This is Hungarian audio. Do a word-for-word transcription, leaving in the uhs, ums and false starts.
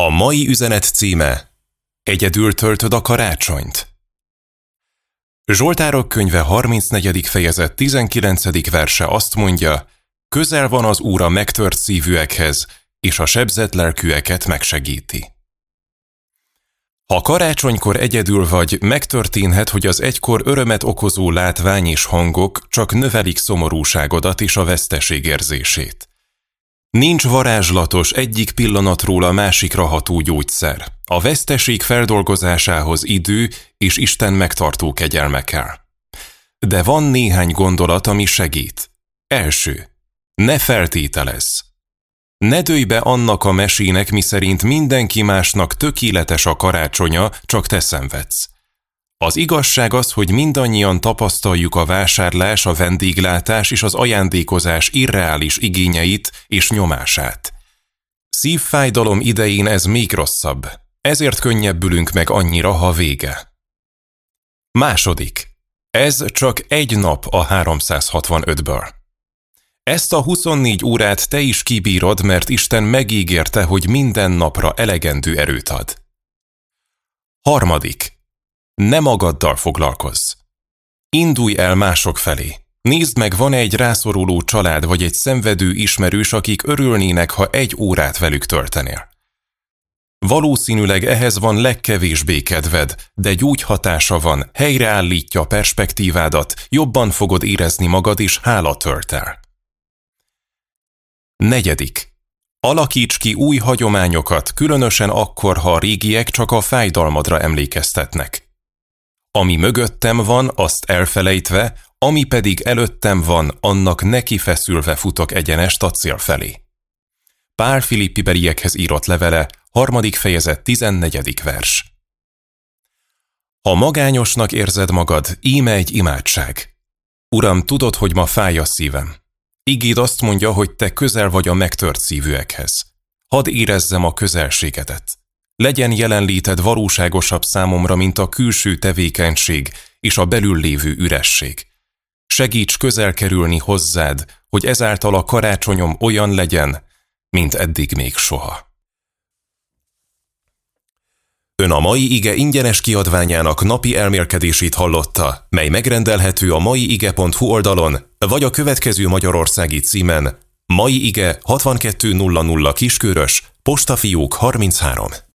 A mai üzenet címe: Egyedül töltöd a karácsonyt. Zsoltárok könyve harmincnegyedik fejezet tizenkilencedik verse azt mondja: közel van az Úr a megtört szívűekhez, és a sebzett lelkűeket megsegíti. Ha karácsonykor egyedül vagy, megtörténhet, hogy az egykor örömet okozó látvány és hangok csak növelik szomorúságodat és a veszteségérzését. Nincs varázslatos, egyik pillanatról a másikra ható gyógyszer. A veszteség feldolgozásához idő és Isten megtartó kegyelme kell. De van néhány gondolat, ami segít. Első. Ne feltételezz. Ne dőlj be annak a mesének, miszerint mindenki másnak tökéletes a karácsonya, csak te szenvedsz. Az igazság az, hogy mindannyian tapasztaljuk a vásárlás, a vendéglátás és az ajándékozás irreális igényeit és nyomását. Szívfájdalom idején ez még rosszabb, ezért könnyebbülünk meg annyira, ha vége. Második. Ez csak egy nap a háromszázhatvanötből. Ezt a huszonnégy órát te is kibírod, mert Isten megígérte, hogy minden napra elegendő erőt ad. Harmadik. Ne magaddal foglalkozz. Indulj el mások felé. Nézd meg, van-e egy rászoruló család vagy egy szenvedő ismerős, akik örülnének, ha egy órát velük töltenél. Valószínűleg ehhez van legkevésbé kedved, de gyógyhatása van, helyreállítja a perspektívádat, jobban fogod érezni magad és hála tölt el. Negyedik. Alakíts ki új hagyományokat, különösen akkor, ha a régiek csak a fájdalmadra emlékeztetnek. Ami mögöttem van, azt elfelejtve, ami pedig előttem van, annak neki feszülve futok egyenest a cél felé. Pál Filippibeliekhez írott levele, harmadik fejezet tizennegyedik vers. Ha magányosnak érzed magad, íme egy imádság. Uram, tudod, hogy ma fáj a szívem. Igéd azt mondja, hogy te közel vagy a megtört szívűekhez. Hadd érezzem a közelségedet. Legyen jelenléted valóságosabb számomra, mint a külső tevékenység és a belül lévő üresség. Segíts közel kerülni hozzád, hogy ezáltal a karácsonyom olyan legyen, mint eddig még soha. Ön a mai ige ingyenes kiadványának napi elmélkedését hallotta, mely megrendelhető a maiige pont hu oldalon, vagy a következő magyarországi címen: Mai Ige hatvankettő nulla nulla Kiskörös, postafiók harminchárom.